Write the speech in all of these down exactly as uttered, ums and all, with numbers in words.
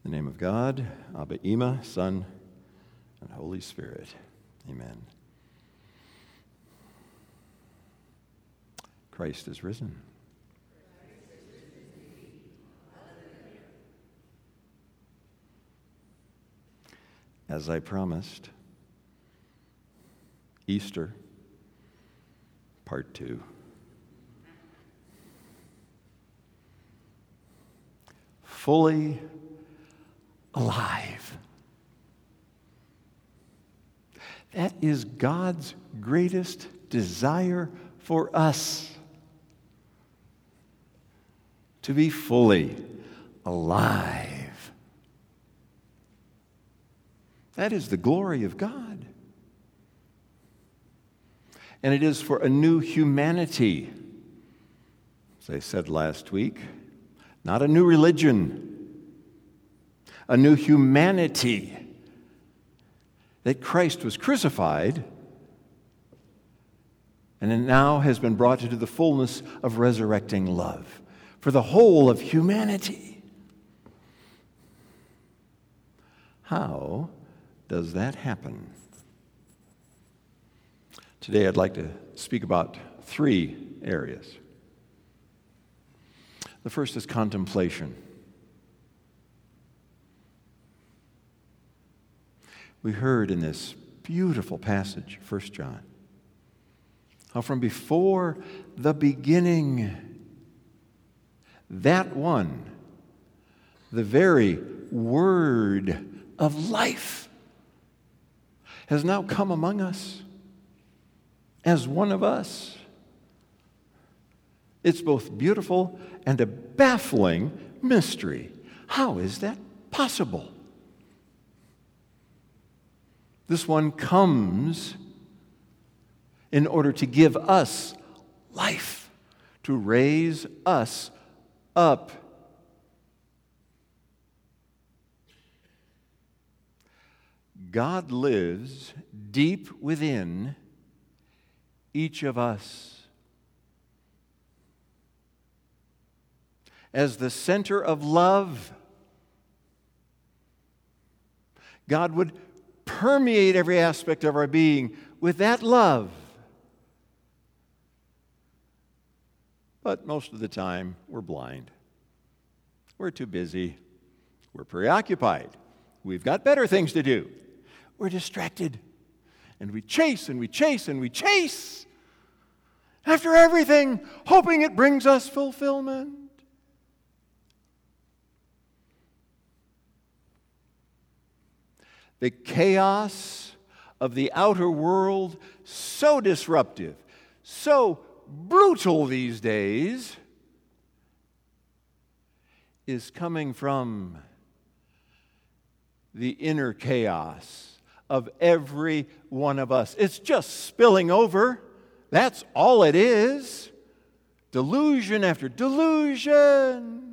In the name of God, Abba, Ima, Son, and Holy Spirit. Amen. Christ is risen. As I promised, Easter, part two. Fully alive. That is God's greatest desire for us. To be fully alive. That is the glory of God. And it is for a new humanity. As I said last week, not a new religion. A new humanity, that Christ was crucified and it now has been brought into the fullness of resurrecting love for the whole of humanity. How does that happen? Today I'd like to speak about three areas. The first is contemplation. We heard in this beautiful passage, First John, how from before the beginning, that one, the very word of life, has now come among us as one of us. It's both beautiful and a baffling mystery. How is that possible? This one comes in order to give us life, to raise us up. God lives deep within each of us. As the center of love, God would permeate every aspect of our being with that love. But most of the time, we're blind. We're too busy. We're preoccupied. We've got better things to do. We're distracted. And we chase and we chase and we chase after everything, hoping it brings us fulfillment. The chaos of the outer world, so disruptive, so brutal these days, is coming from the inner chaos of every one of us. It's just spilling over. That's all it is. Delusion after delusion.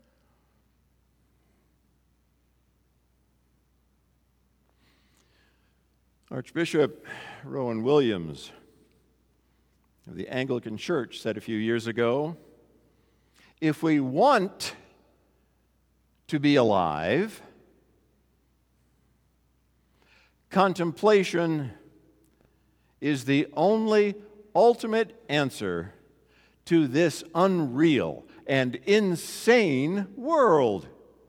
Archbishop Rowan Williams of the Anglican Church said a few years ago, if we want to be alive, contemplation is the only ultimate answer to this unreal and insane world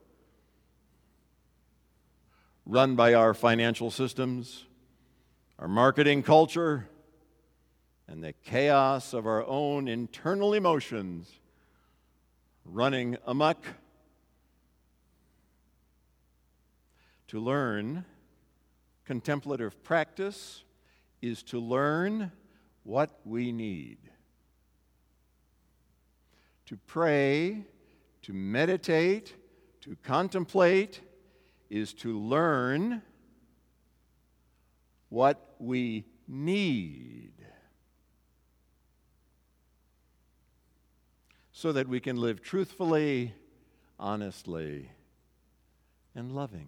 run by our financial systems, our marketing culture, and the chaos of our own internal emotions running amok. To learn contemplative practice is to learn what we need. To pray, to meditate, to contemplate is to learn what we need so that we can live truthfully, honestly, and lovingly.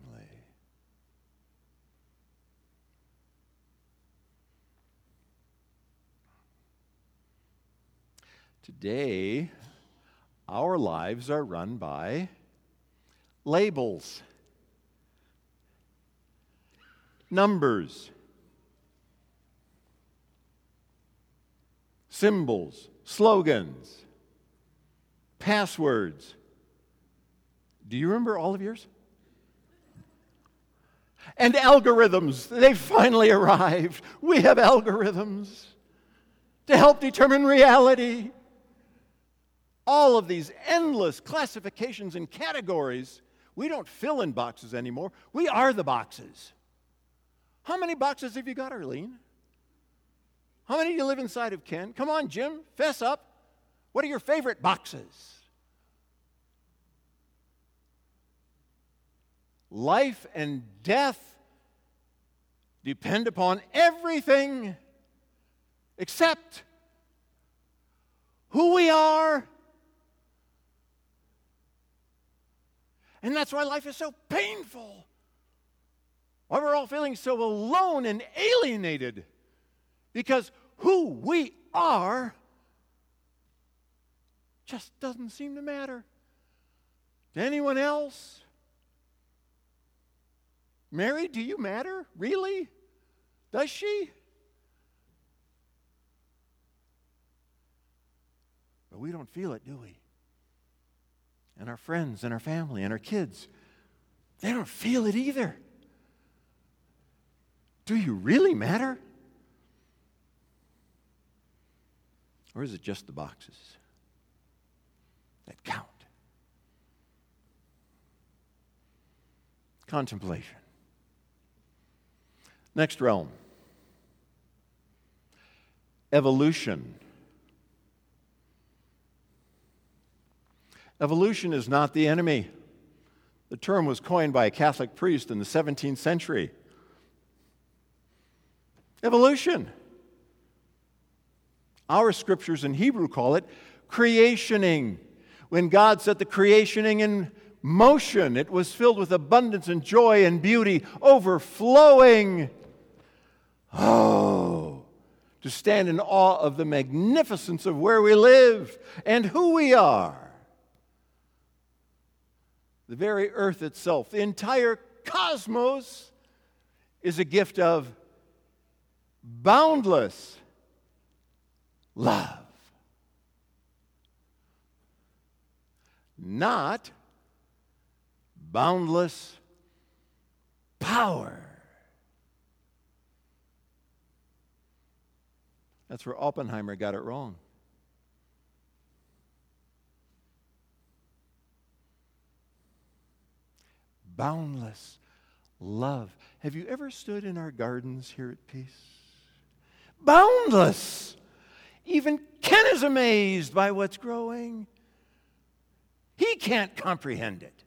Today, our lives are run by labels. numbers, symbols, slogans, passwords. Do you remember all of yours? And algorithms. They finally arrived. We have algorithms to help determine reality. All of these endless classifications and categories. We don't fill in boxes anymore. We are the boxes. How many boxes have you got, Arlene? How many do you live inside of, Ken? Come on, Jim, fess up. What are your favorite boxes? Life and death depend upon everything except who we are. And that's why life is so painful. Why we're all feeling so alone and alienated. Because who we are just doesn't seem to matter to anyone else. Mary, do you matter? Really? Does she? But we don't feel it, do we? And our friends and our family and our kids, they don't feel it either. Do you really matter? Or is it just the boxes that count? Contemplation. Next realm. Evolution. Evolution is not the enemy. The term was coined by a Catholic priest in the seventeenth century. Evolution. Our scriptures in Hebrew call it creationing. When God set the creationing in motion, it was filled with abundance and joy and beauty, overflowing. Oh, to stand in awe of the magnificence of where we live and who we are. The very earth itself, the entire cosmos, is a gift of boundless love. Not boundless power. That's where Oppenheimer got it wrong. Boundless love. Have you ever stood in our gardens here at Peace? Boundless. Even Ken is amazed by what's growing. He can't comprehend it.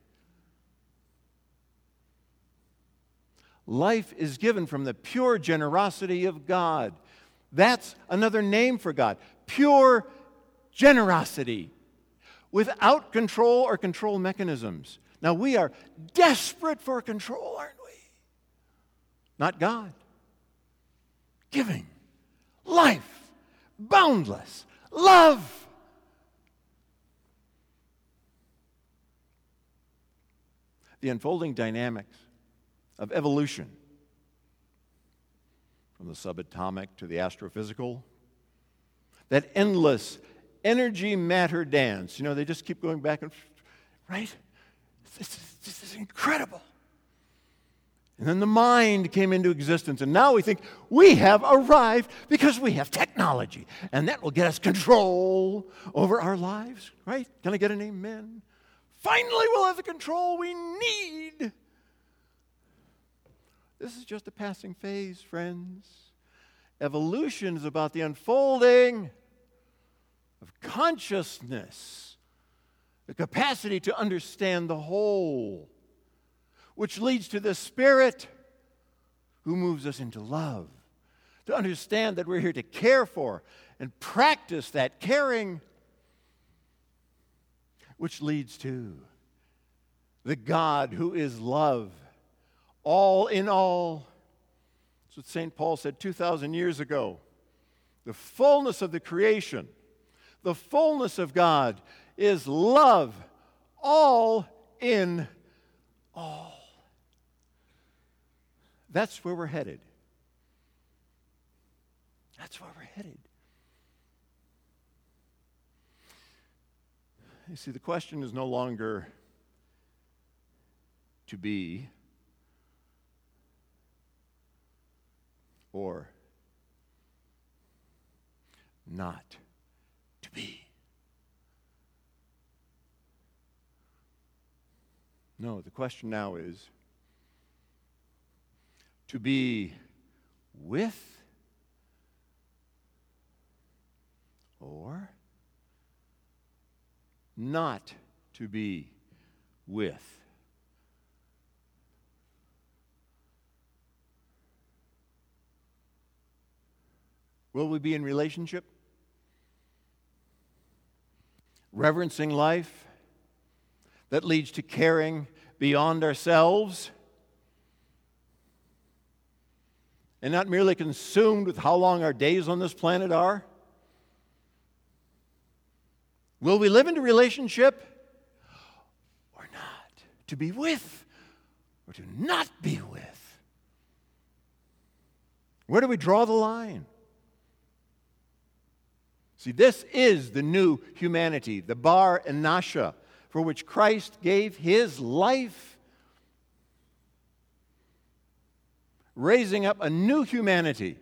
Life is given from the pure generosity of God. That's another name for God. Pure generosity. Without control or control mechanisms. Now, we are desperate for control, aren't we? Not God. Giving. Life. Boundless. Love. The unfolding dynamics of evolution, from the subatomic to the astrophysical, that endless energy-matter dance. You know, they just keep going back and forth, right? This is, this is incredible. And then the mind came into existence, and now we think we have arrived because we have technology, and that will get us control over our lives, right? Can I get an amen? Finally, we'll have the control we need. This is just a passing phase, friends. Evolution is about the unfolding of consciousness, the capacity to understand the whole, which leads to the Spirit who moves us into love, to understand that we're here to care for and practice that caring, which leads to the God who is love, all in all. That's what Saint Paul said two thousand years ago. The fullness of the creation, the fullness of God is love, all in all. That's where we're headed. That's where we're headed. You see, the question is no longer to be or not to be. No, the question now is to be with or not to be with. Will we be in relationship? Reverencing life that leads to caring beyond ourselves? And not merely consumed with how long our days on this planet are? Will we live into relationship or not? To be with or to not be with? Where do we draw the line? See, this is the new humanity, the Bar Anasha, for which Christ gave his life, raising up a new humanity.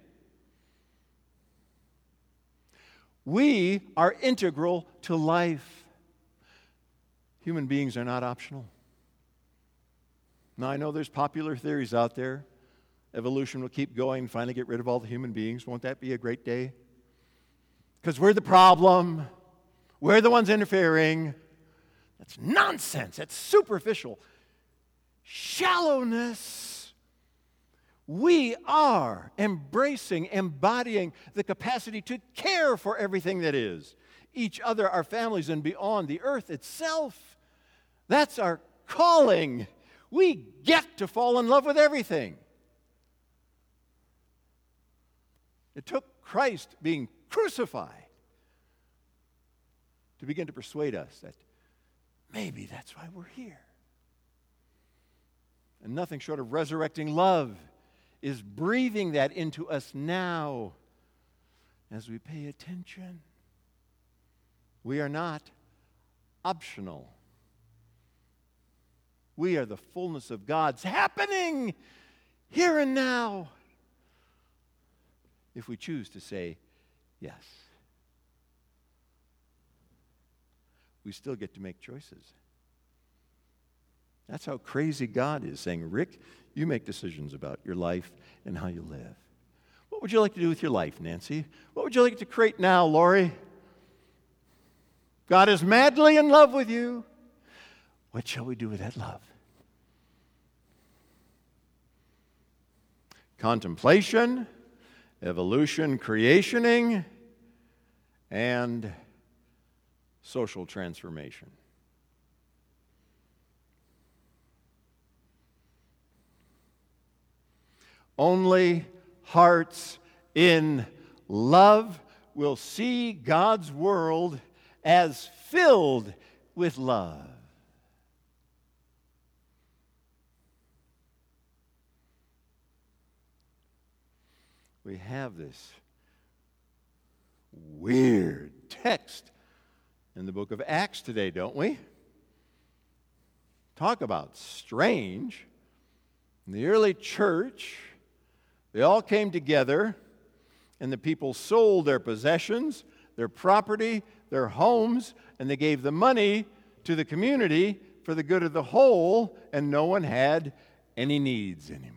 We are integral to life. Human beings are not optional. Now, I know there's popular theories out there. Evolution will keep going, finally get rid of all the human beings. Won't that be a great day? Because we're the problem. We're the ones interfering. That's nonsense. That's superficial. Shallowness. We are embracing, embodying the capacity to care for everything that is. Each other, our families, and beyond, the earth itself. That's our calling. We get to fall in love with everything. It took Christ being crucified to begin to persuade us that maybe that's why we're here. And nothing short of resurrecting love is breathing that into us now as we pay attention. We are not optional. We are the fullness of God's happening here and now if we choose to say yes. We still get to make choices. That's how crazy God is, saying, Rick, you make decisions about your life and how you live. What would you like to do with your life, Nancy? What would you like to create now, Lori? God is madly in love with you. What shall we do with that love? Contemplation, evolution, creationing, and social transformation. Only hearts in love will see God's world as filled with love. We have this weird text in the book of Acts today, don't we? Talk about strange. In the early church, they all came together, and the people sold their possessions, their property, their homes, and they gave the money to the community for the good of the whole, and no one had any needs anymore.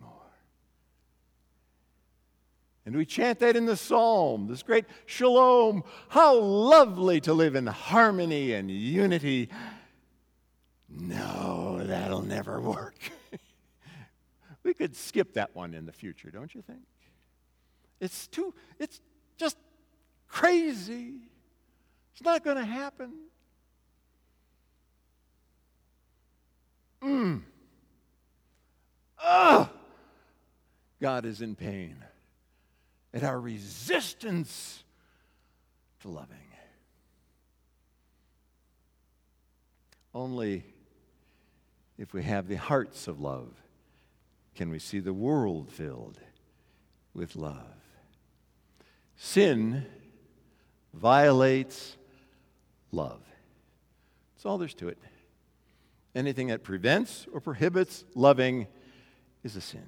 And we chant that in the psalm, this great shalom. How lovely to live in harmony and unity. No, that'll never work. We could skip that one in the future, don't you think? It's too, it's just crazy. It's not going to happen. Mm. Oh, God is in pain at our resistance to loving. Only if we have the hearts of love can we see the world filled with love. Sin violates love. That's all there's to it. Anything that prevents or prohibits loving is a sin.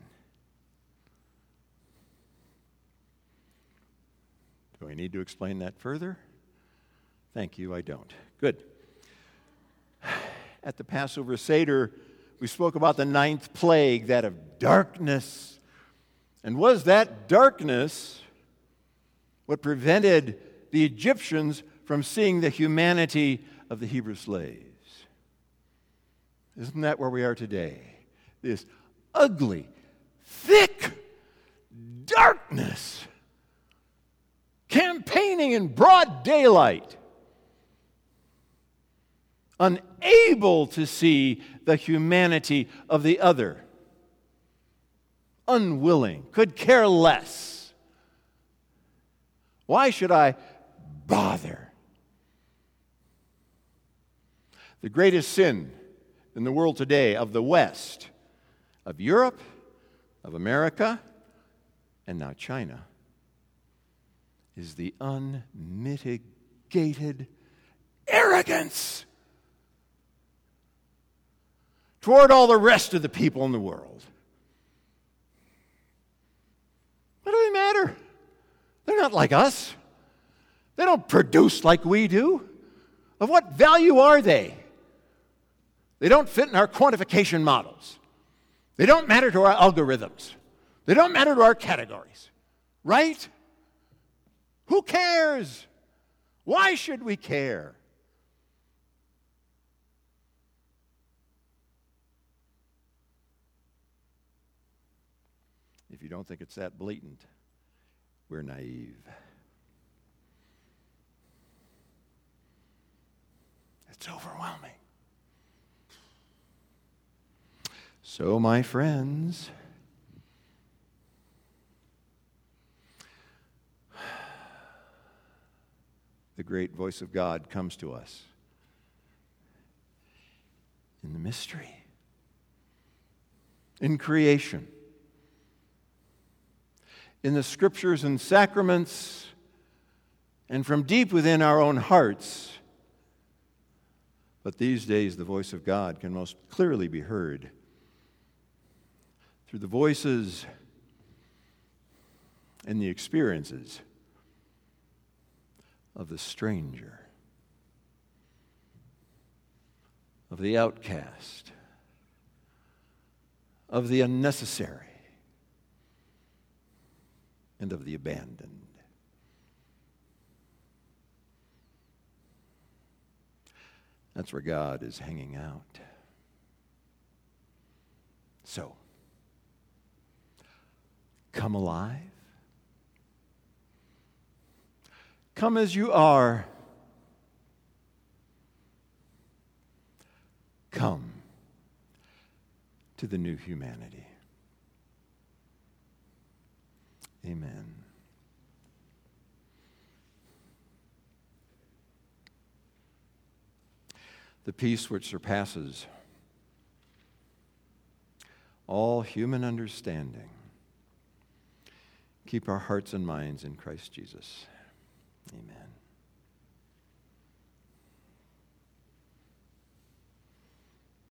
Do I need to explain that further? Thank you, I don't. Good. At the Passover Seder, we spoke about the ninth plague, that of darkness. And was that darkness what prevented the Egyptians from seeing the humanity of the Hebrew slaves? Isn't that where we are today? This ugly, thick darkness campaigning in broad daylight, unable to see the humanity of the other, unwilling, could care less. Why should I bother? The greatest sin in the world today, of the West, of Europe, of America, and now China, is the unmitigated arrogance toward all the rest of the people in the world. What do they matter? They're not like us. They don't produce like we do. Of what value are they? They don't fit in our quantification models. They don't matter to our algorithms. They don't matter to our categories. Right? Who cares? Why should we care? If you don't think it's that blatant, we're naive. It's overwhelming. So, my friends, the great voice of God comes to us in the mystery, in creation, in the scriptures and sacraments, and from deep within our own hearts. But these days, the voice of God can most clearly be heard through the voices and the experiences of the stranger, of the outcast, of the unnecessary, and of the abandoned. That's where God is hanging out. So, come alive. Come as you are. Come to the new humanity. Amen. The peace which surpasses all human understanding, keep our hearts and minds in Christ Jesus. Amen.